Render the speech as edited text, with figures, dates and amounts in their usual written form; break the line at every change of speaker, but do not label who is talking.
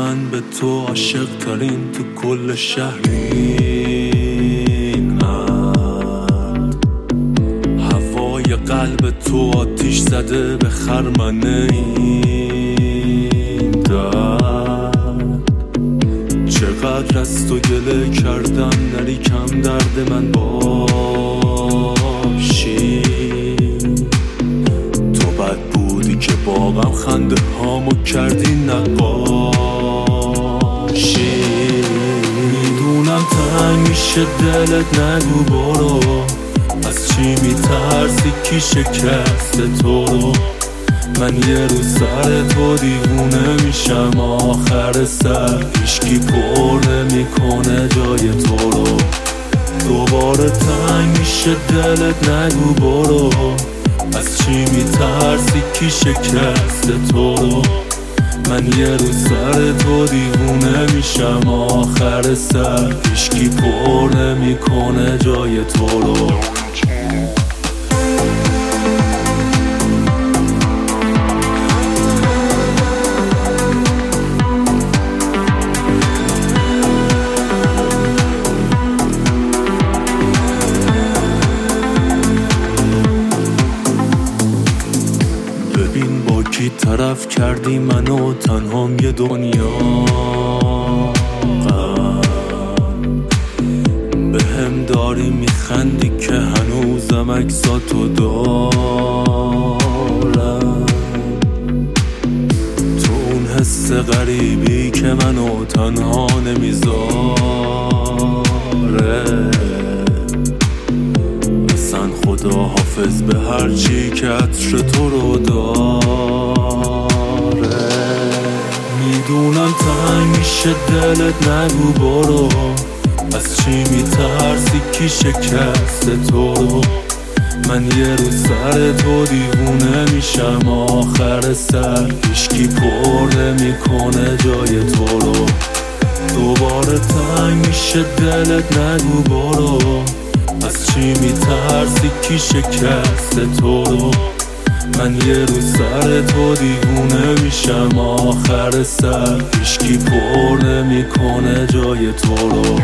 من به تو عاشق ترین تو کل شهرین. هوای قلب تو آتیش زده به خرمنه این درد. چقدر از تو گله کردم نری کم درد من باشی. تو بد بودی که با غم خنده هامو کردی نقاشی. میدونم تنگ میشه دلت، نگو برو. از چی میترسی کی شکست تو رو؟ من یه روز سر تو دیوونه میشم، آخر سر هیچکی پر نمیکنه جای تو رو. دوباره تنگ میشه دلت، نگو برو. از چی میترسی کی شکست تو رو؟ من یه روز سر تو دیوونه میشم، آخر سر هیچکی پر نمیکنه جای تو رو. ببین با کی طرف کردی منو، تنهام یه دنیا به هم داری میخندی که هنوزم عکساتو دارم. تو اون حس غریبی که منو تنها نمیذاره. مثلا خدا حافظ به هر چی که عطر تو رو داره. میدونم تنگ میشه دلت، نگو برو. از چی میترسی کی شکست تو رو؟ من یه روز سر تو دیوونه میشم، آخر سر هیچکی پر نمیکنه جای تو رو. دوباره تنگ میشه دلت، نگو برو. از چی میترسی کی شکست تو رو؟ من یه روز سر تو دیوونه میشم، آخر سر هیچکی پر نمیکنه جای تو رو.